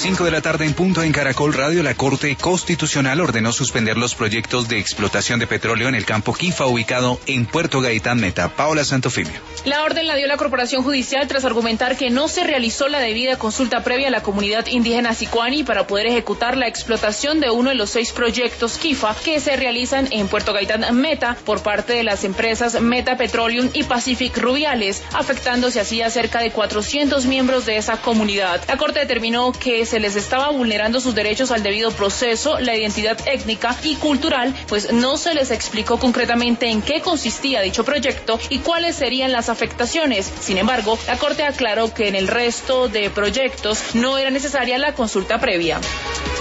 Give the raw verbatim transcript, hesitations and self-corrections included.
cinco de la tarde en punto en Caracol Radio, la Corte Constitucional ordenó suspender los proyectos de explotación de petróleo en el campo Quifa ubicado en Puerto Gaitán Meta. Paola Santofimio. La orden la dio la Corporación Judicial tras argumentar que no se realizó la debida consulta previa a la comunidad indígena Sicuani para poder ejecutar la explotación de uno de los seis proyectos Quifa que se realizan en Puerto Gaitán Meta por parte de las empresas Meta Petroleum y Pacific Rubiales, afectándose así a cerca de cuatrocientos miembros de esa comunidad. La Corte determinó que se les estaba vulnerando sus derechos al debido proceso, la identidad étnica y cultural, pues no se les explicó concretamente en qué consistía dicho proyecto y cuáles serían las afectaciones. Sin embargo, la Corte aclaró que en el resto de proyectos no era necesaria la consulta previa.